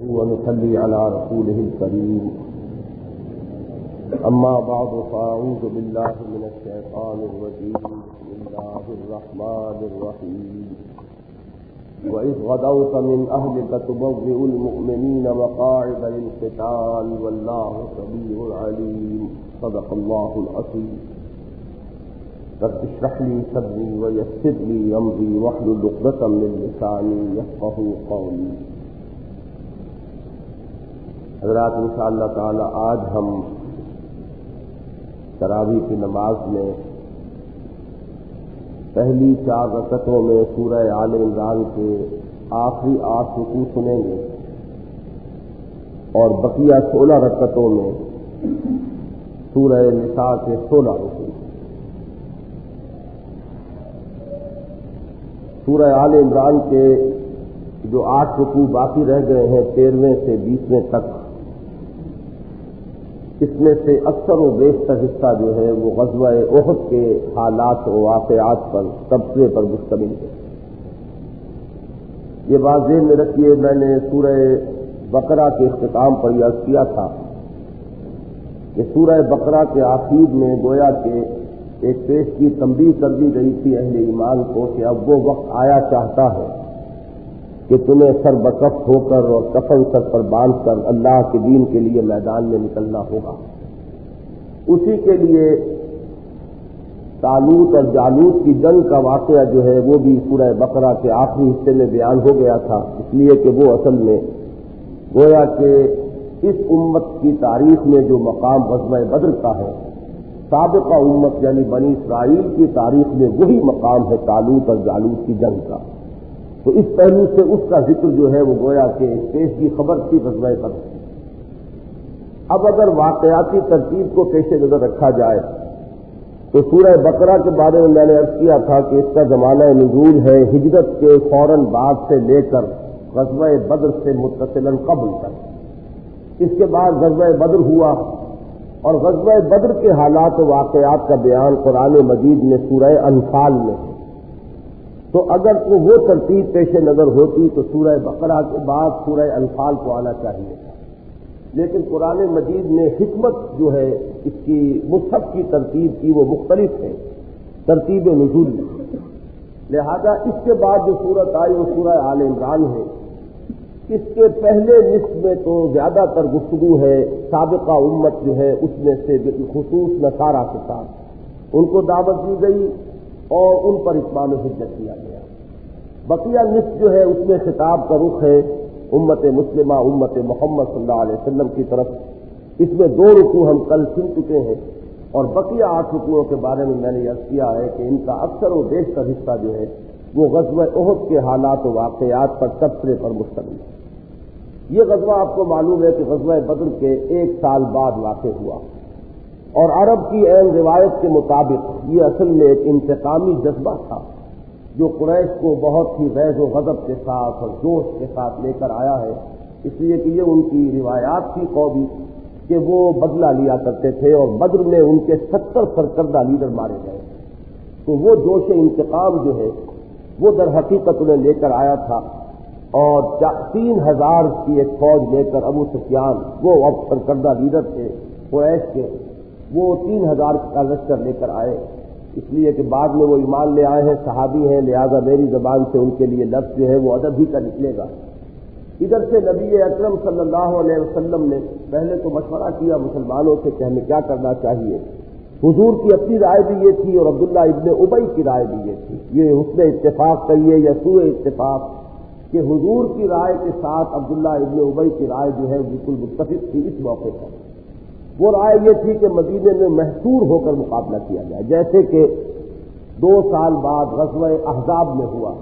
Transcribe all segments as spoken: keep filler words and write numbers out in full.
ونصلي على رسوله الكريم. أما بعد فأعوذ بالله من الشيطان الرجيم. بسم الله الرحمن الرحيم. وإذ غدوت من أهلك تبوئ المؤمنين مقاعد للقتال والله سميع عليم. صدق الله العظيم. رب اشرح لي صدري ويسر لي أمري واحلل عقدة من لساني يفقهوا قولي. حضرات انشاءاللہ تعالی آج ہم تراویح کی نماز میں پہلی چار رکعتوں میں سورہ آل عمران کے آخری آٹھ رکوع سنیں گے اور بقیہ سولہ رکعتوں میں سورہ نساء کے سولہ رکوع. سورہ آل عمران کے جو آٹھ رکوع باقی رہ گئے ہیں تیرہویں سے بیسویں تک، اس میں سے اکثر و بیشتر حصہ جو ہے وہ غزوہ احد کے حالات و واقعات پر تبصرے پر مشتمل ہے. یہ بات ذہن میں رکھیے، میں نے سورہ بقرہ کے اختتام پر یہ عرض کیا تھا کہ سورہ بقرہ کے آخر میں گویا کہ ایک پیش کی تنبیہ کر دی گئی تھی اہل ایمان کو کہ اب وہ وقت آیا چاہتا ہے کہ تمہیں سر بکف ہو کر اور کفن سر پر باندھ کر اللہ کے دین کے لیے میدان میں نکلنا ہوگا. اسی کے لیے طالوت اور جالوت کی جنگ کا واقعہ جو ہے وہ بھی سورہ بقرہ کے آخری حصے میں بیان ہو گیا تھا، اس لیے کہ وہ اصل میں گویا کہ اس امت کی تاریخ میں جو مقام غزوہ بدر کا ہے، سابقہ امت یعنی بنی اسرائیل کی تاریخ میں وہی مقام ہے طالوت اور جالوت کی جنگ کا. تو اس پہلو سے اس کا ذکر جو ہے وہ گویا کہ پیش کی خبر تھی غزوہ بدر. اب اگر واقعاتی ترتیب کو پیش نظر رکھا جائے تو سورہ بقرہ کے بارے میں میں نے عرض کیا تھا کہ اس کا زمانہ نزول ہے ہجرت کے فوراً بعد سے لے کر غزوہ بدر سے متصلاً قبل تک. اس کے بعد غزوہ بدر ہوا اور غزوہ بدر کے حالات و واقعات کا بیان قرآن مجید میں سورہ انفال میں ہے. تو اگر تو وہ ترتیب پیش نظر ہوتی تو سورہ بقرہ کے بعد سورہ انفال کو آنا چاہیے تھا، لیکن قرآن مجید میں حکمت جو ہے اس کی مصحف کی ترتیب کی وہ مختلف ہے، ترتیب نزول میں. لہذا اس کے بعد جو صورت آئی وہ سورہ آل عمران ہے. اس کے پہلے نصف میں تو زیادہ تر گفتگو ہے سابقہ امت جو ہے اس میں سے بالخصوص نصارہ کے ساتھ ان کو دعوت دی گئی اور ان پر اتمام حجت کیا گیا. بقیہ نصف جو ہے اس میں خطاب کا رخ ہے امت مسلمہ امت محمد صلی اللہ علیہ وسلم کی طرف. اس میں دو رکوع ہم کل سن چکے ہیں اور بقیہ آٹھ رکوعوں کے بارے میں میں نے عرض کیا ہے کہ ان کا اکثر و بیشتر حصہ جو ہے وہ غزوہ احد کے حالات و واقعات پر تبصرے پر مشتمل ہے. یہ غزوہ آپ کو معلوم ہے کہ غزوہ بدر کے ایک سال بعد واقع ہوا اور عرب کی عین روایت کے مطابق یہ اصل میں ایک انتقامی جذبہ تھا جو قریش کو بہت ہی غیظ و غضب کے ساتھ اور جوش کے ساتھ لے کر آیا ہے، اس لیے کہ یہ ان کی روایات تھی قومی کہ وہ بدلہ لیا کرتے تھے اور بدر میں ان کے ستر سرکردہ لیڈر مارے گئے. تو وہ جوش انتقام جو ہے وہ در حقیقت انہیں لے کر آیا تھا اور تین ہزار کی ایک فوج لے کر ابو سفیان وہ اب سرکردہ لیڈر تھے قریش کے، وہ تین ہزار کا لشکر لے کر آئے. اس لیے کہ بعد میں وہ ایمان لے آئے ہیں، صحابی ہیں، لہذا میری زبان سے ان کے لیے لفظ جو ہے وہ ادب ہی کا نکلے گا. ادھر سے نبی اکرم صلی اللہ علیہ وسلم نے پہلے تو مشورہ کیا مسلمانوں سے کہ ہمیں کیا کرنا چاہیے. حضور کی اپنی رائے بھی یہ تھی اور عبداللہ ابن ابی کی رائے بھی یہ تھی. یہ حسن اتفاق کہیے یا سوء اتفاق کہ حضور کی رائے کے ساتھ عبداللہ ابن ابی کی رائے جو ہے بالکل متفق تھی. اس موقع پر وہ رائے یہ تھی کہ مدینے میں محصور ہو کر مقابلہ کیا جائے، جیسے کہ دو سال بعد غزوہ احزاب میں ہوا.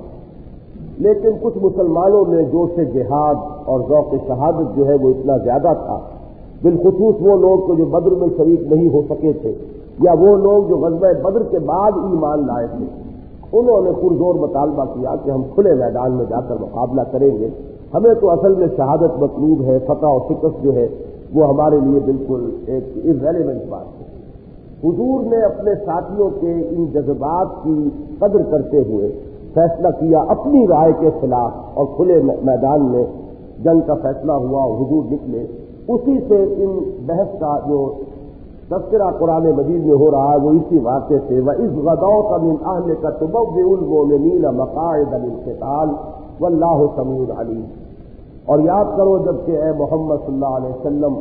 لیکن کچھ مسلمانوں میں جوش جہاد اور ذوق شہادت جو ہے وہ اتنا زیادہ تھا، بالخصوص وہ لوگ جو بدر میں شریک نہیں ہو سکے تھے یا وہ لوگ جو غزوہ بدر کے بعد ایمان لائے تھے، انہوں نے پرزور مطالبہ کیا کہ ہم کھلے میدان میں جا کر مقابلہ کریں گے، ہمیں تو اصل میں شہادت مطلوب ہے، فتح و شکست جو ہے وہ ہمارے لیے بالکل ایک irrelevant بات ہے. حضور نے اپنے ساتھیوں کے ان جذبات کی قدر کرتے ہوئے فیصلہ کیا اپنی رائے کے خلاف اور کھلے میدان میں جنگ کا فیصلہ ہوا اور حضور نکلے، اسی سے ان بحث کا جو تذکرہ قرآن مجید میں ہو رہا ہے وہ اسی واقعے سے وَإِذْ غَدَوْتَ مِنْ أَهْلِكَ تُبَوِّئُ الْمُؤْمِنِينَ مَقَاعِدَ لِلْقِتَالِ وَاللَّهُ سَمِيعٌ عَلِيمٌ۔ اور یاد کرو جب کہ اے محمد صلی اللہ علیہ وسلم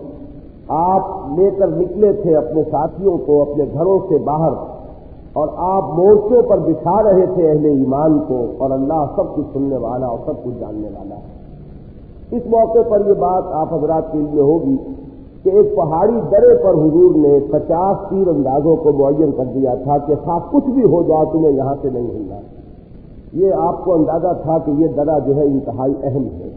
آپ لے کر نکلے تھے اپنے ساتھیوں کو اپنے گھروں سے باہر، اور آپ مورچوں پر بچھا رہے تھے اہل ایمان کو، اور اللہ سب کچھ سننے والا اور سب کچھ جاننے والا ہے۔ اس موقع پر یہ بات آپ حضرات کے لیے ہوگی کہ ایک پہاڑی درے پر حضور نے پچاس تیر اندازوں کو معین کر دیا تھا کہ خواہ کچھ بھی ہو جائے تمہیں یہاں سے نہیں ہلنا۔ یہ آپ کو اندازہ تھا کہ یہ درہ جو ہے انتہائی اہم ہے۔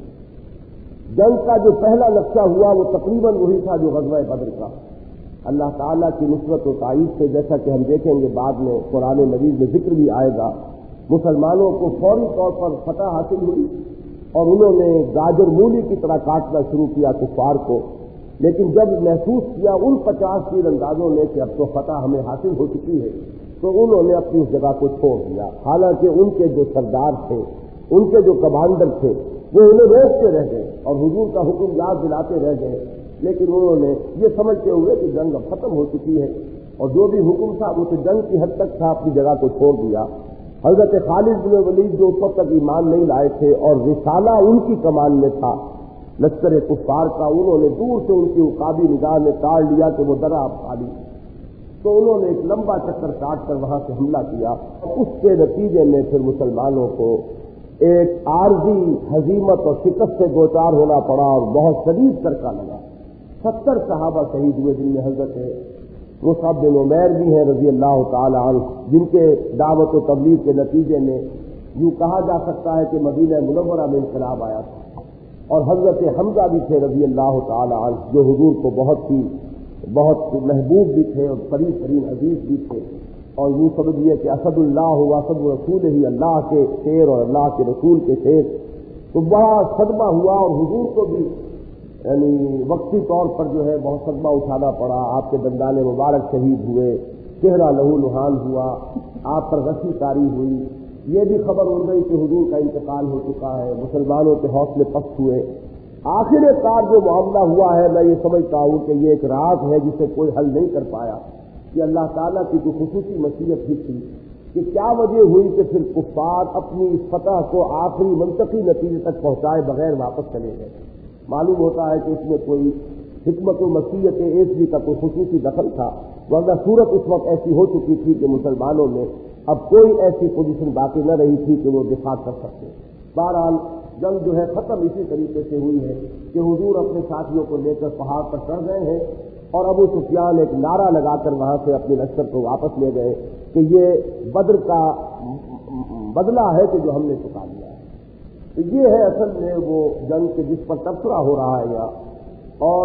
جنگ کا جو پہلا نقشہ ہوا وہ تقریباً وہی تھا جو غزوہ بدر کا۔ اللہ تعالیٰ کی نصرت و تائید سے، جیسا کہ ہم دیکھیں گے بعد میں قرآن مجید میں ذکر بھی آئے گا، مسلمانوں کو فوری طور پر فتح حاصل ہوئی اور انہوں نے گاجر مولی کی طرح کاٹنا شروع کیا کفار کو، لیکن جب محسوس کیا ان پچاس تیر اندازوں نے کہ اب تو فتح ہمیں حاصل ہو چکی ہے، تو انہوں نے اپنی اس جگہ کو چھوڑ دیا۔ حالانکہ ان کے جو سردار تھے، ان کے جو کمانڈر تھے، وہ انہیں روکتے رہ گئے اور حضور کا حکم یاد دلاتے رہ گئے، لیکن انہوں نے یہ سمجھتے ہوئے کہ جنگ اب ختم ہو چکی ہے اور جو بھی حکم تھا وہ تو جنگ کی حد تک تھا، اپنی جگہ کو چھوڑ دیا۔ حضرت خالد بن ولید جو اس وقت تک ایمان نہیں لائے تھے اور رسالہ ان کی کمان میں تھا لشکر کفار کا، انہوں نے دور سے ان کی عقابی نگاہ میں تاڑ لیا کہ وہ درہ اب خالی، تو انہوں نے ایک لمبا چکر کاٹ کر وہاں سے حملہ کیا۔ اس کے نتیجے میں پھر مسلمانوں کو ایک عارضی ہزیمت اور شکست سے دوچار ہونا پڑا اور بہت شدید سرکا لگا۔ ستر صحابہ شہید ہوئے، جن میں حضرت مصعب بن عمیر بھی ہیں رضی اللہ تعالی عنہ، جن کے دعوت و تبلیغ کے نتیجے میں یوں کہا جا سکتا ہے کہ مدینہ منورہ میں انقلاب آیا تھا، اور حضرت حمزہ بھی تھے رضی اللہ تعالی عنہ، جو حضور کو بہت ہی بہت محبوب بھی تھے اور قریب ترین عزیز بھی تھے، اور یوں سمجھیے کہ اسد اللہ و اسد رسول ہی، اللہ کے شیر اور اللہ کے رسول کے شیر۔ تو بڑا صدمہ ہوا اور حضور کو بھی یعنی وقتی طور پر جو ہے بہت صدمہ اٹھانا پڑا۔ آپ کے دندان مبارک شہید ہوئے، چہرہ لہو لہان ہوا، آپ پر غشی طاری ہوئی، یہ بھی خبر اڑ گئی کہ حضور کا انتقال ہو چکا ہے، مسلمانوں کے حوصلے پست ہوئے۔ آخر کار جو معاملہ ہوا ہے، میں یہ سمجھتا ہوں کہ یہ ایک راز ہے جسے کوئی حل نہیں کر پایا، کہ اللہ تعالیٰ کی کوئی خصوصی مشیت ہی تھی کہ کیا وجہ ہوئی کہ پھر کفار اپنی اس فتح کو آخری منطقی نتیجے تک پہنچائے بغیر واپس چلے گئے۔ معلوم ہوتا ہے کہ اس میں کوئی حکمت و مشیت ایسوی کا کوئی خصوصی دخل تھا، ورنہ صورت اس وقت ایسی ہو چکی تھی کہ مسلمانوں میں اب کوئی ایسی پوزیشن باقی نہ رہی تھی کہ وہ دفاع کر سکتے۔ بہرحال جنگ جو ہے ختم اسی طریقے سے ہوئی ہے کہ حضور اپنے ساتھیوں کو لے کر پہاڑ پر چڑھ گئے ہیں، اور ابو سفیان ایک نعرہ لگا کر وہاں سے اپنے لشکر کو واپس لے گئے کہ یہ بدر کا بدلہ ہے کہ جو ہم نے چکا لیا ہے۔ تو یہ ہے اصل میں وہ جنگ کے جس پر تبصرہ ہو رہا ہے یہاں، اور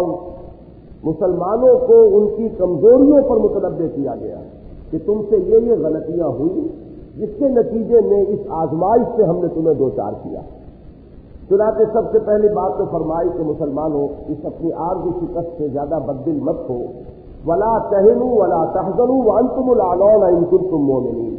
مسلمانوں کو ان کی کمزوریوں پر متنبہ کیا گیا کہ تم سے یہ یہ غلطیاں ہوئی جس کے نتیجے میں اس آزمائش سے ہم نے تمہیں دو چار کیا۔ چنانچہ سب سے پہلی بات تو فرمائی کہ مسلمانوں اس اپنی عارضی شکست سے زیادہ بددل مت ہو، ولا تہنوا ولا تحزنوا وانتم الاعلون ان کنتم مؤمنین،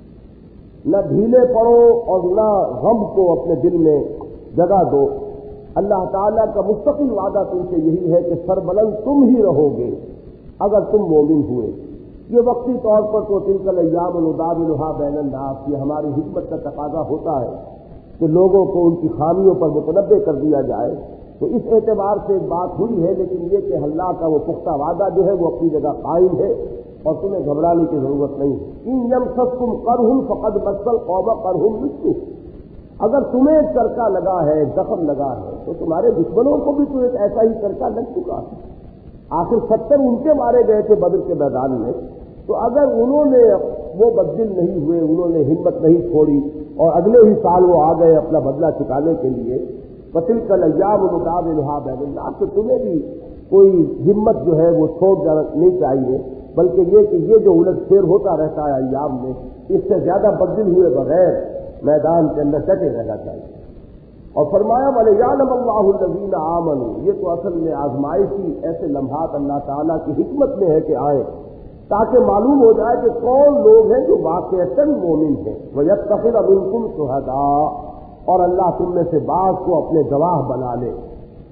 نہ ڈھیلے پڑو اور نہ غم کو اپنے دل میں جگہ دو۔ اللہ تعالیٰ کا مستقل وعدہ تم سے یہی ہے کہ سربلند تم ہی رہو گے اگر تم مومن ہوئے۔ یہ وقتی طور پر تو تلک الایام نداولها بین الناس، یہ ہماری حکمت کا تقاضا ہوتا ہے کہ لوگوں کو ان کی خامیوں پر متنبہ کر دیا جائے، تو اس اعتبار سے ایک بات ہوئی ہے، لیکن یہ کہ اللہ کا وہ پختہ وعدہ جو ہے وہ اپنی جگہ قائم ہے اور تمہیں گھبرانے کی ضرورت نہیں ہے۔ ان یمسسکم قرح فقد مس القوم قرح مثلہ، اگر تمہیں ایک چرکا لگا ہے، ایک زخم لگا ہے، تو تمہارے دشمنوں کو بھی تو ایک ایسا ہی چرکا لگ چکا ہے۔ آخر ستر ان کے مارے گئے تھے بدر کے میدان میں، تو اگر انہوں نے وہ بددل نہیں ہوئے، انہوں نے ہمت نہیں چھوڑی اور اگلے ہی سال وہ آ گئے اپنا بدلہ چکانے کے لیے، فتلک الایام نداولها بین الناس، تو تمہیں بھی کوئی ہمت جو ہے وہ چھوڑ جانا نہیں چاہیے، بلکہ یہ کہ یہ جو الٹ پھیر ہوتا رہتا ہے ایام میں، اس سے زیادہ بددل ہوئے بغیر میدان کے اندر ڈٹے رہنا چاہیے۔ اور فرمایا وَلِيَعْلَمَ اللَّهُ الَّذِينَ آمَنُوا، یہ تو اصل میں آزمائشی ایسے لمحات اللہ تعالیٰ کی حکمت میں ہے کہ آئے تاکہ معلوم ہو جائے کہ کون لوگ ہیں جو واقعتاً مومن ہیں، وَيَتَّخِذَ مِنكُمْ شُهَدَاءَ، اور اللہ تم میں سے بعض کو اپنے گواہ بنا لے۔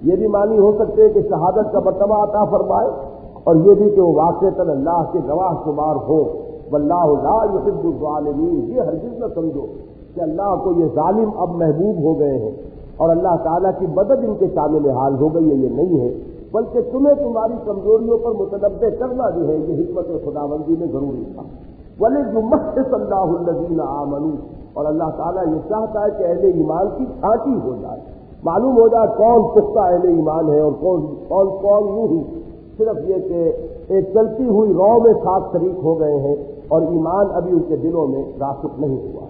یہ بھی معنی ہو سکتے ہیں کہ شہادت کا مرتبہ عطا فرمائے، اور یہ بھی کہ وہ واقعتاً اللہ کے گواہ شمار ہو۔ واللہ لا یحب الظالمین، یہ ہرگز نہ سمجھو کہ اللہ کو یہ ظالم اب محبوب ہو گئے ہیں اور اللہ تعالیٰ کی مدد ان کے شامل حال ہو گئی ہے، یہ نہیں ہے، بلکہ تمہیں تمہاری کمزوریوں پر متنبع کرنا جو ہے یہ حکمت خداوندی میں ضروری تھا۔ وَلِيُمَحِّصَ اللَّهُ الَّذِينَ آمَنُوا، اور اللہ تعالیٰ یہ چاہتا ہے کہ اہل ایمان کی چھانٹی ہو جائے، معلوم ہو جائے کون پختہ اہل ایمان ہے اور کون کون کون یوں ہی صرف یہ کہ ایک چلتی ہوئی رو میں ساتھ شریک ہو گئے ہیں اور ایمان ابھی ان کے دلوں میں راسخ نہیں ہوا۔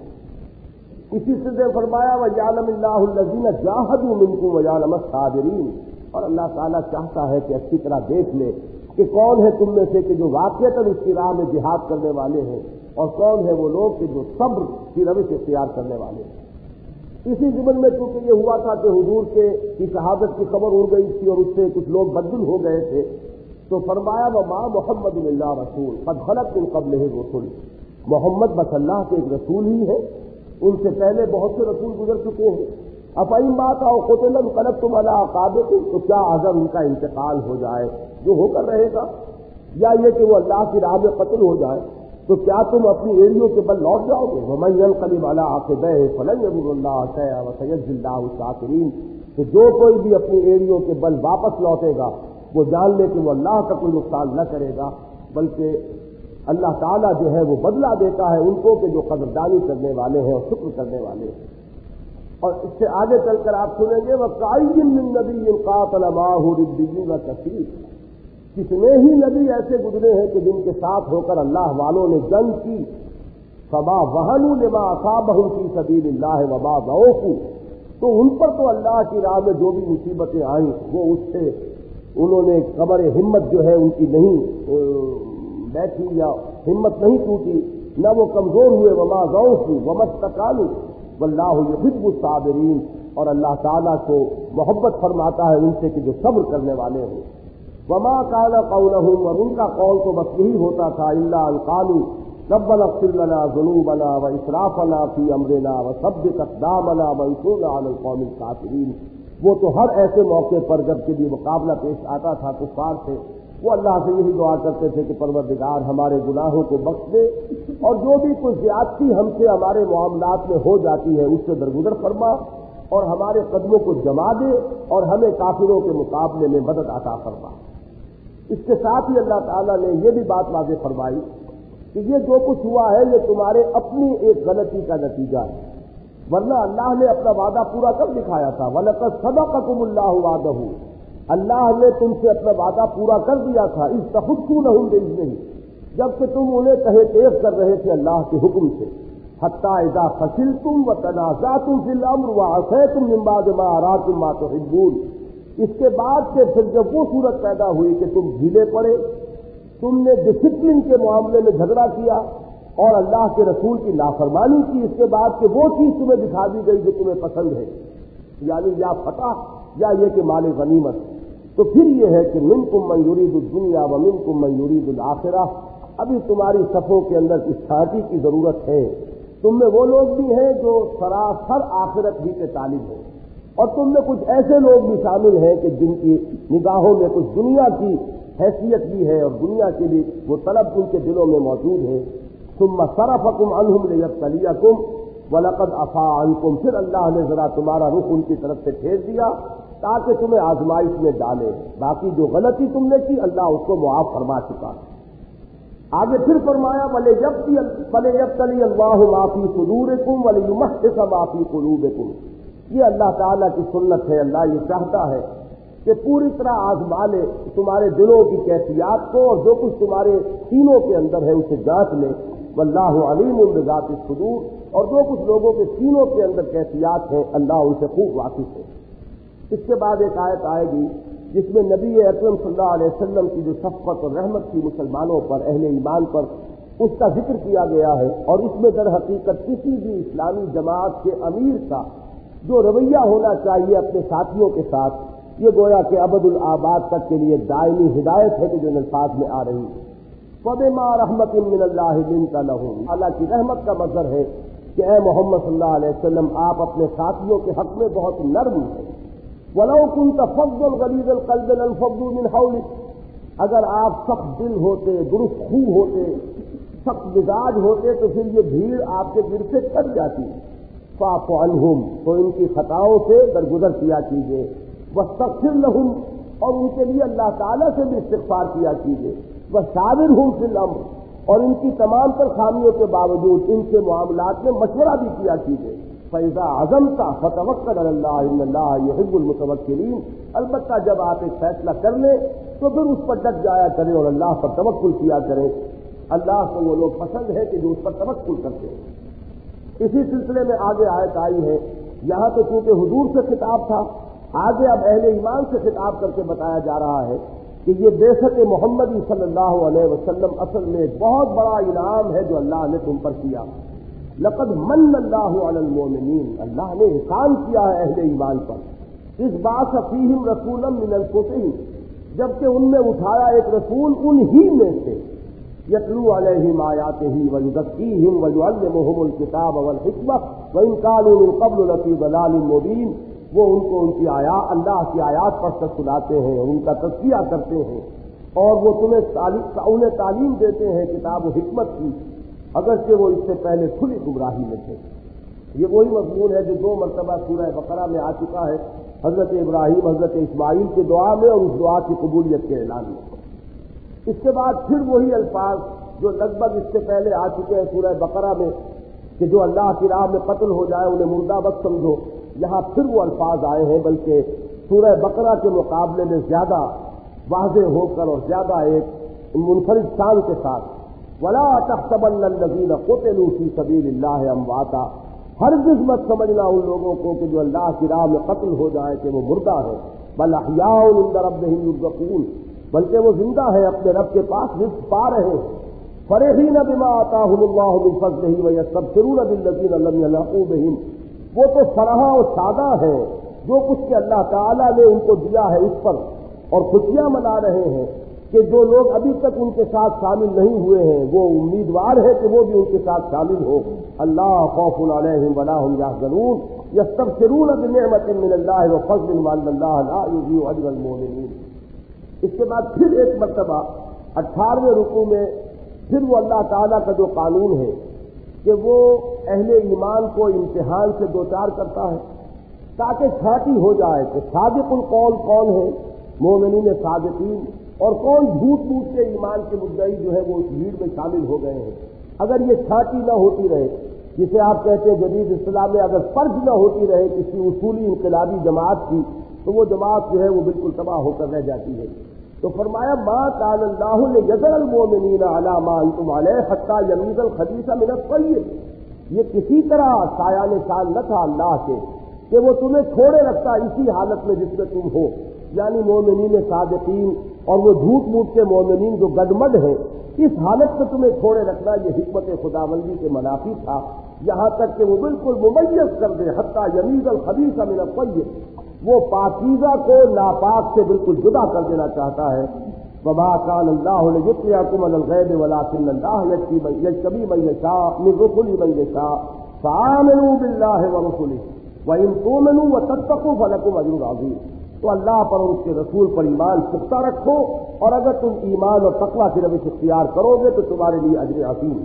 اسی سے فرمایا وَيَعْلَمِ اللَّهُ الَّذِينَ جَاهَدُوا مِنكُمْ وَيَعْلَمَ الصَّابِرِينَ، اور اللہ تعالیٰ چاہتا ہے کہ اچھی طرح دیکھ لے کہ کون ہے تم میں سے کہ جو واقعتاً اس کی راہ میں جہاد کرنے والے ہیں، اور کون ہے وہ لوگ کہ جو صبر کی روش اختیار کرنے والے ہیں۔ اسی ضمن میں چونکہ یہ ہوا تھا کہ حضور کے کی شہادت کی خبر اڑ گئی تھی اور اس سے کچھ لوگ بدل ہو گئے تھے، تو فرمایا وما محمد الا رسول قد خلت من قبلہ الرسل، محمد بس اللہ کے ایک رسول ہی ہے، ان سے پہلے بہت سے رسول گزر چکے ہیں۔ افئن مات او قتل انقلبتم علی اعقابکم، تو کیا اگر ان کا انتقال ہو جائے جو ہو کر رہے گا، یا یہ کہ وہ اللہ کی راہ میں قتل ہو جائے، تو کیا تم اپنی ایڑیوں کے بل لوٹ جاؤ گے؟ ومن ينقلب علی عقبیہ فلن یضر اللہ شیئا وسیجزی اللہ الشاکرین، تو جو کوئی بھی اپنی ایڑیوں کے بل واپس لوٹے گا وہ جان لے کہ وہ اللہ کا کوئی نقصان نہ کرے گا، بلکہ اللہ تعالیٰ جو ہے وہ بدلہ دیتا ہے ان کو کہ جو قدردانی کرنے والے ہیں اور شکر کرنے والے ہیں۔ اور اس سے آگے چل کر آپ سنیں گے وَقَأَيٍّ مِّن نَّبِيٍّ قَاتَلَ مَعَهُ رِبِّيُّونَ كَثِيرٌ، کتنے ہی نبی ایسے گزرے ہیں کہ جن کے ساتھ ہو کر اللہ والوں نے جنگ کی، فَمَا وَهَنُوا لِمَا أَصَابَهُمْ فِي سَبِيلِ اللَّهِ وَمَا ضَعُفُوا، تو ان پر تو اللہ کی راہ میں جو بھی مصیبتیں آئیں وہ اس سے انہوں نے قبر ہمت جو ہے ان کی نہیں بیٹھی یا ہمت نہیں ٹوٹی، نہ وہ کمزور ہوئے، وما ضعفوا وما استقالوا واللہ یحب الصابرین، اور اللہ تعالیٰ کو محبت فرماتا ہے ان سے کہ جو صبر کرنے والے ہوں۔ وما كان قولهم، اور ان کا قول تو بس یہی ہوتا تھا الا ان قالوا ربنا اغفر لنا ذنوبنا واسرافنا في امرنا وثبت اقدامنا وانصرنا على القوم الكافرين، وہ تو ہر ایسے موقع پر جب کہ بھی مقابلہ پیش آتا تھا کفار سے، وہ اللہ سے یہی دعا کرتے تھے کہ پروردگار ہمارے گناہوں کو بخش دے، اور جو بھی کوئی زیادتی ہم سے ہمارے معاملات میں ہو جاتی ہے اس سے درگزر فرما، اور ہمارے قدموں کو جما دے اور ہمیں کافروں کے مقابلے میں مدد عطا فرما۔ اس کے ساتھ ہی اللہ تعالیٰ نے یہ بھی بات واضح فرمائی کہ یہ جو کچھ ہوا ہے یہ تمہارے اپنی ایک غلطی کا نتیجہ ہے، ورنہ اللہ نے اپنا وعدہ پورا کر دکھایا تھا۔ وَلَقَدْ صَدَقَكُمُ اللَّهُ وَعْدَهُ، اللہ نے تم سے اپنا وعدہ پورا کر دیا تھا، اِذْ تَحُجُّونَهُم بِإِذْنِهِ، جب کہ تم انہیں کہے تیز کر رہے تھے اللہ کے حکم سے، حَتَّىٰ إِذَا فَشِلْتُمْ وَتَنَازَعْتُمْ فِي الْأَمْرِ وَعَصَيْتُمْ مِن بَعْدِ مَا أَرَاكُم مَّا تُحِبُّونَ، اس کے بعد سے پھر جب وہ صورت پیدا ہوئی کہ تم ڈھیلے پڑے، تم نے ڈسپلن کے معاملے میں جھگڑا کیا اور اللہ کے رسول کی نافرمانی کی، اس کے بعد کہ وہ چیز تمہیں دکھا دی گئی جو تمہیں پسند ہے، یعنی یا فتح یا یہ کہ مال غنیمت، تو پھر یہ ہے کہ منکم من یرید الدنیا ومنکم من یرید الآخرہ، ابھی تمہاری صفوں کے اندر اس چھانٹی کی ضرورت ہے، تم میں وہ لوگ بھی ہیں جو سراسر آخرت ہی کے طالب ہیں، اور تم میں کچھ ایسے لوگ بھی شامل ہیں کہ جن کی نگاہوں میں کچھ دنیا کی حیثیت بھی ہے اور دنیا کے بھی وہ طلب ان کے دلوں میں موجود ہے۔ ثم صرفکم عنہم لیبتلیکم وَلَقَدْ عَفَا عَنْكُمْ، پھر اللہ نے ذرا تمہارا رخ ان کی طرف سے پھیر دیا تاکہ تمہیں آزمائش میں ڈالے، باقی جو غلطی تم نے کی اللہ اس کو معاف فرما چکا۔ آگے پھر فرمایا وَلِيَبْتَلِيَ اللَّهُ مَا فِي صُدُورِكُمْ وَلِيُمَحِّصَ مَا فِي قُلُوبِكُمْ، یہ اللہ تعالیٰ کی سنت ہے، اللہ یہ چاہتا ہے کہ پوری طرح آزما لے تمہارے دلوں کی کیفیات کو، اور جو کچھ تمہارے سینوں کے اندر ہے اسے جانچ لے، واللہ علیم بذات الصدور، اور جو کچھ لوگوں کے سینوں کے اندر کیفیات ہیں اللہ ان سے خوب واقف ہے۔ اس کے بعد ایک آیت آئے گی جس میں نبی اکرم صلی اللہ علیہ وسلم کی جو شفقت اور رحمت کی مسلمانوں پر، اہل ایمان پر، اس کا ذکر کیا گیا ہے، اور اس میں در حقیقت کسی بھی اسلامی جماعت کے امیر کا جو رویہ ہونا چاہیے اپنے ساتھیوں کے ساتھ، یہ گویا کہ ابد الآباد تک کے لیے دائمی ہدایت ہے کہ جو الفاظ میں آ رہی ہے۔ فَبِمَا رَحْمَةٍ مِّنَ اللَّهِ لِنتَ لَهُمْ، اللہ کی رحمت کا مظہر ہے کہ اے محمد صلی اللہ علیہ وسلم آپ اپنے ساتھیوں کے حق میں بہت نرم ہیں، وَلَوْ كُنْتَ فَظًّا غَلِيظَ الْقَلْبِ لَانفَضُّوا مِنْ حَوْلِكَ، اگر آپ سخت دل ہوتے، درست خو ہوتے، سخت مزاج ہوتے تو پھر یہ بھیڑ آپ کے گر سے کٹ جاتی۔ فاعف عنہم، تو ان کی خطاؤں سے درگزر کیا کیجیے، واستغفر لہم، اور ان کے لیے اللہ تعالیٰ سے بھی استغفار کیا کیجیے، وشاورہم فی الامر، اور ان کی تمام تر خامیوں کے باوجود ان کے معاملات میں مشورہ بھی کیا کیجیے۔ فَإِذَا عَزَمْتَ فَتَوَكَّلْ عَلَى اللَّهِ إِنَّ اللَّهَ يُحِبُّ الْمُتَوَكِّلِينَ، البتہ جب آپ ایک فیصلہ کر لیں تو پھر اس پر ڈٹ جایا کریں اور اللہ پر توکل کیا کریں، اللہ کو وہ لوگ پسند ہے کہ جو اس پر توکل کرتے ہیں۔ اسی سلسلے میں آگے آیت آئی ہے، یہاں تو چونکہ حضور سے خطاب تھا، آگے اب اہل ایمان سے خطاب کر کے بتایا جا رہا ہے کہ یہ بعثت محمدی صلی اللہ علیہ وسلم اصل میں ایک بہت بڑا انعام ہے جو اللہ نے تم پر کیا۔ لقد من اللہ علی المؤمنین، اللہ نے احسان کیا ہے اہل ایمان پر، اس بعث فیہم رسولا من انفسہم، جبکہ ان میں اٹھایا ایک رسول انہی میں سے، یتلو علیہم آیاتہ ویزکیہم ویعلمہم الکتاب والحکمہ وان کانوا من قبل لفی ضلال مبین، وہ ان کو ان کی آیات، اللہ کی آیات پڑھ کر سناتے ہیں اور ان کا تزکیہ کرتے ہیں، اور وہ تمہیں تعلیم انہیں تعلیم دیتے ہیں کتاب و حکمت کی، اگرچہ وہ اس سے پہلے کھلی گمراہی میں تھے۔ یہ وہی مضمون ہے جو دو مرتبہ سورہ بقرہ میں آ چکا ہے، حضرت ابراہیم حضرت اسماعیل کی دعا میں اور اس دعا کی قبولیت کے اعلان میں۔ اس کے بعد پھر وہی الفاظ جو لگ بھگ اس سے پہلے آ چکے ہیں سورہ بقرہ میں کہ جو اللہ کی راہ میں قتل ہو جائے انہیں مردہ وقت سمجھو، یہاں پھر وہ الفاظ آئے ہیں، بلکہ سورہ بقرہ کے مقابلے میں زیادہ واضح ہو کر اور زیادہ ایک منفرد شان کے ساتھ، وَلَا تَحْسَبَنَّ الَّذِينَ قُتِلُوا فِي سَبِيلِ اللَّهِ أَمْوَاتًا، ہرگز مت سمجھنا ان لوگوں کو کہ جو اللہ کی راہ میں قتل ہو جائے کہ وہ مردہ ہے، بل احیاء عند ربهم يرزقون، بلکہ وہ زندہ ہے اپنے رب کے پاس رزق پا رہے ہیں، فرحین بما آتاهم الله من فضله ويستبشرون بالذین لم يلحقوا بهم، وہ تو فرح و شادہ ہے جو کچھ کہ اللہ تعالیٰ نے ان کو دیا ہے اس پر، اور خوشیاں منا رہے ہیں کہ جو لوگ ابھی تک ان کے ساتھ شامل نہیں ہوئے ہیں وہ امیدوار ہے کہ وہ بھی ان کے ساتھ شامل ہو۔ اللہ خوف علیہم ولا هم يحزنون یستبشرون بنعمت من اللہ وفضل وان اللہ لا یضیع اجر المؤمنین۔ اس کے بعد پھر ایک مرتبہ اٹھارہویں رکوع میں پھر وہ اللہ تعالیٰ کا جو قانون ہے کہ وہ اہل ایمان کو امتحان سے دوچار کرتا ہے تاکہ چھانٹی ہو جائے کہ صادق القول کون ہے، مومنین صادقین، اور کون جھوٹ موٹ کے ایمان کے مدعی جو ہے وہ اس بھیڑ میں شامل ہو گئے ہیں۔ اگر یہ چھانٹی نہ ہوتی رہے، جسے آپ کہتے ہیں جدید اصطلاح میں اگر فرض نہ ہوتی رہے کسی اصولی انقلابی جماعت کی، تو وہ جماعت جو ہے وہ بالکل تباہ ہو کر رہ جاتی ہے۔ تو فرمایا ما کان اللہ لیذر المؤمنین علی ما انتم علیہ حتی یمیز الخبیث من الطیب، یہ کسی طرح سایہ نشان نہ تھا اللہ سے کہ وہ تمہیں چھوڑے رکھتا اسی حالت میں جس میں تم ہو، یعنی مومنین صادقین اور وہ جھوٹ موٹ کے مومنین جو گڈمڈ ہیں، اس حالت میں تمہیں چھوڑے رکھنا یہ حکمت خداوندی کے منافی تھا، یہاں تک کہ وہ بالکل ممیز کر دے حتی یمیز الخبیث من الطیب، وہ پاکیزہ کو ناپاک سے بالکل جدا کر دینا چاہتا ہے۔ وما كان الله ليطلعكم على الغيب ولكن الله يجتبي من يشاء من رسله من يشاء فآمنوا بالله ورسله وإن تؤمنوا وتتقوا فلكم أجر عظيم، تو اللہ پر اور اس کے رسول پر ایمان پختہ رکھو، اور اگر تم ایمان اور تقوی کی روش اختیار کرو گے تو تمہارے لیے اجر عظیم۔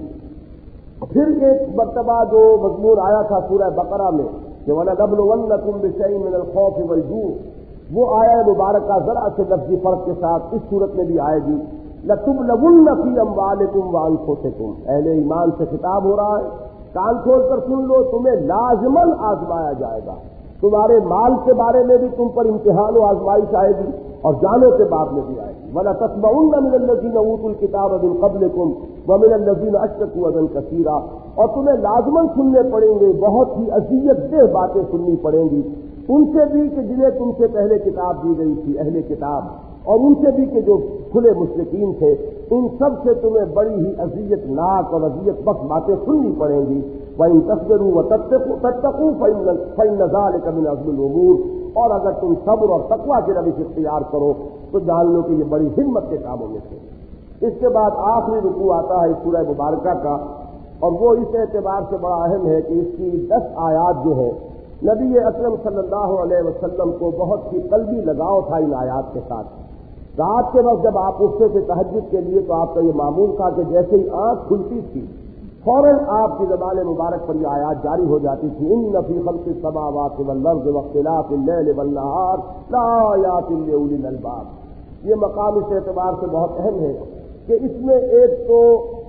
پھر ایک مرتبہ جو مضمون آیا تھا سورہ بقرہ میں کہ وَلَنَبْلُوَنَّكُمْ بِشَيْءٍ مِّنَ الْخَوْفِ وَالْجُوعِ، وہ آیا مبارکہ ذرا سے لفظی فرق کے ساتھ اس صورت میں بھی آئے گی۔ لَتُبْلَوُنَّ فِي أَمْوَالِكُمْ وَأَنفُسِكُمْ، اہل ایمان سے خطاب ہو رہا ہے، کان کھول کر سن لو، تمہیں لازماً آزمایا جائے گا، تمہارے مال کے بارے میں بھی تم پر امتحان و آزمائش آئے گی اور جانوں کے باب میں بھی آئے گی۔ وَلَتَسْمَعُنَّ مِنَ الَّذِينَ أُوتُوا الْكِتَابَ مِن قَبْلِكُمْ وَمِنَ الَّذِينَ أَشْرَكُوا أَذًى كَثِيرًا، اور تمہیں لازماً سننے پڑیں گے، بہت ہی اذیت دہ باتیں سننی پڑیں گی، ان سے بھی کہ جنہیں تم سے پہلے کتاب دی گئی تھی اہل کتاب، اور ان سے بھی کہ جو کھلے مشرکین تھے، ان سب سے تمہیں بڑی ہی اذیت ناک اور اذیت بخش باتیں سننی پڑیں گی۔ وَإِن تَصْبِرُوا وَتَتَّقُوا فَإِنَّ ذَلِكَ مِنْ عَزْمِ الْأُمُورِ، اور اگر تم صبر اور تقوی کی روش اختیار کرو تو جان لو کہ یہ بڑی ہمت کے کاموں میں سے۔ اس کے بعد آخری رکوع آتا ہے سورہ مبارکہ کا، اور وہ اس اعتبار سے بڑا اہم ہے کہ اس کی دس آیات جو ہیں نبی اکرم صلی اللہ علیہ وسلم کو بہت ہی قلبی لگاؤ تھا ان آیات کے ساتھ۔ رات کے وقت جب آپ اٹھتے تھے تہجد کے لیے تو آپ کا یہ معمول تھا کہ جیسے ہی آنکھ کھلتی تھی فوراً آپ کی زبان مبارک پر یہ آیات جاری ہو جاتی تھی، ان فی خلق السماوات والارض واختلاف اللیل والنہار لآیات لأولی الالباب۔ یہ مقام اس اعتبار سے بہت اہم ہے کہ اس میں ایک تو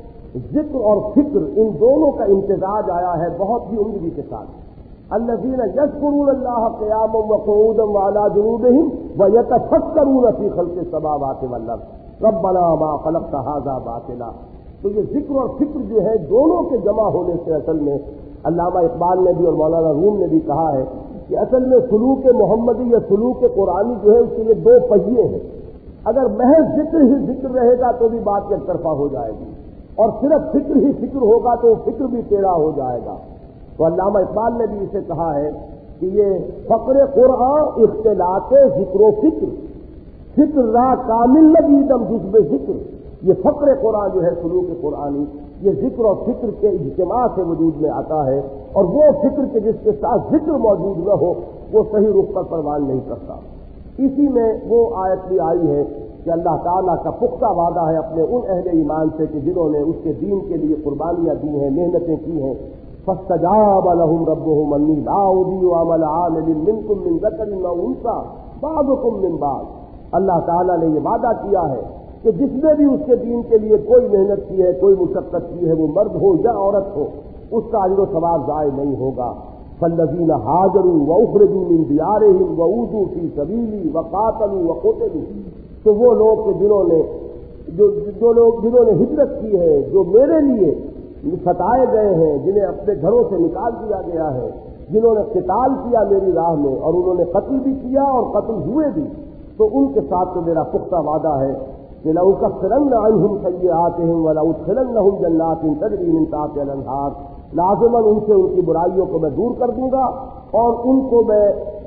ذکر اور فکر ان دونوں کا امتزاج آیا ہے بہت ہی عمدگی کے ساتھ۔ الذین یذکرون اللہ قیاما وقعودا وعلی جنوبہم ویتفکرون فی خلق السماوات والارض ربنا ما خلقت ھذا باطلا۔ تو یہ ذکر اور فکر جو ہے دونوں کے جمع ہونے سے اصل میں علامہ اقبال نے بھی اور مولانا روم نے بھی کہا ہے کہ اصل میں سلوک محمدی یا سلوک قرآنی جو ہے اس کے لیے دو پہیے ہیں۔ اگر محض ذکر ہی ذکر رہے گا تو بھی بات یک طرفہ ہو جائے گی، اور صرف فکر ہی فکر ہوگا تو فکر بھی ٹیڑھا ہو جائے گا۔ تو علامہ اقبال نے بھی اسے کہا ہے کہ یہ فقر قرآن اختلاط ذکر و فکر، فکر را کامل نبیدم جزب ذکر۔ یہ فقر قرآن جو ہے سلوک قرآنی یہ ذکر اور فکر کے اجتماع سے وجود میں آتا ہے، اور وہ فکر کے جس کے ساتھ ذکر موجود نہ ہو وہ صحیح رخ پر پروان نہیں کرتا۔ اسی میں وہ آیت بھی آئی ہے کہ اللہ تعالیٰ کا پختہ وعدہ ہے اپنے ان اہل ایمان سے کہ جنہوں نے اس کے دین کے لیے قربانیاں دی ہیں، محنتیں کی ہیں۔ فاستجاب لهم ربهم انی لا اضیع عمل عامل منکم من ذکر و انثی بعضکم من بعض۔ اللہ تعالیٰ نے یہ وعدہ کیا ہے کہ جس نے بھی اس کے دین کے لیے کوئی محنت کی ہے، کوئی مشقت کی ہے، وہ مرد ہو یا عورت ہو، اس کا اجر و ثواب ضائع نہیں ہوگا۔ فالذین ہاجروا واخرجوا من دیارہم واوذوا فی سبیلی وقاتلوا وقتلوا، تو وہ لوگ کہ جنہوں نے جو جو لوگ جنہوں نے ہجرت کی ہے، جو میرے لیے ستائے گئے ہیں، جنہیں اپنے گھروں سے نکال دیا گیا ہے، جنہوں نے قتال کیا میری راہ میں اور انہوں نے قتل بھی کیا اور قتل ہوئے بھی، تو ان کے ساتھ تو میرا پختہ وعدہ ہے کہ لَأُكَفِّرَنَّ عَنْهُمْ سَيِّئَاتِهِمْ وَلَأُدْخِلَنَّهُمْ جَنَّاتٍ تَجْرِي مِن تَحْتِهَا الْأَنْهَارُ، لازماً ان سے ان کی برائیوں کو میں دور کر دوں گا اور ان کو میں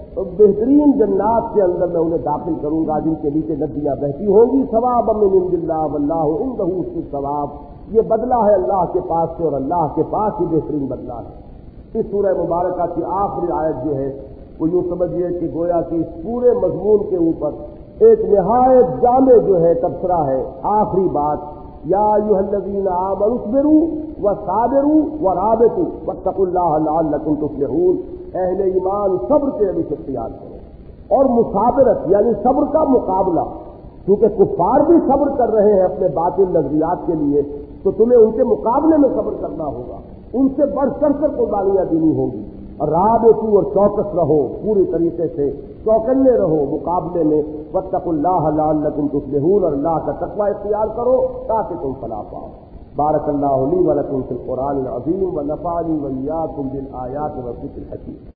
بہترین جنات کے اندر میں انہیں داخل کروں گا جن کے نیچے ندیاں بہتی ہوں گی۔ ثوابا من عند اللہ واللہ عنده حسن الثواب، یہ بدلہ ہے اللہ کے پاس سے اور اللہ کے پاس ہی بہترین بدلہ ہے۔ اس سورہ مبارکہ کی آخری آیت جو ہے وہ یوں سمجھیے کہ گویا کہ اس پورے مضمون کے اوپر ایک نہایت جامع جو ہے تبصرہ ہے۔ آخری بات، یا ایھا الذین آمنوا اصبروا وصابروا ورابطوا واتقوا اللہ لعلکم تفلحون۔ اہل ایمان صبر کے روش اختیار کرو اور مصابرت یعنی صبر کا مقابلہ، کیونکہ کفار بھی صبر کر رہے ہیں اپنے باطل نظریات کے لیے، تو تمہیں ان کے مقابلے میں صبر کرنا ہوگا، ان سے بڑھ کر کر قربانیاں دینی ہوں گی۔ اور رابطوا اور چوکس رہو، پوری طریقے سے چوکنے رہو مقابلے میں۔ واتقوا اللہ لعلکم تفلحون، اور اللہ کا تقوی اختیار کرو تاکہ تم فلاح پاؤ۔ بارک اللہ لی ولکم فی القرآن العظیم ونفعنی وإیاکم بالآیات والذکر الحکیم۔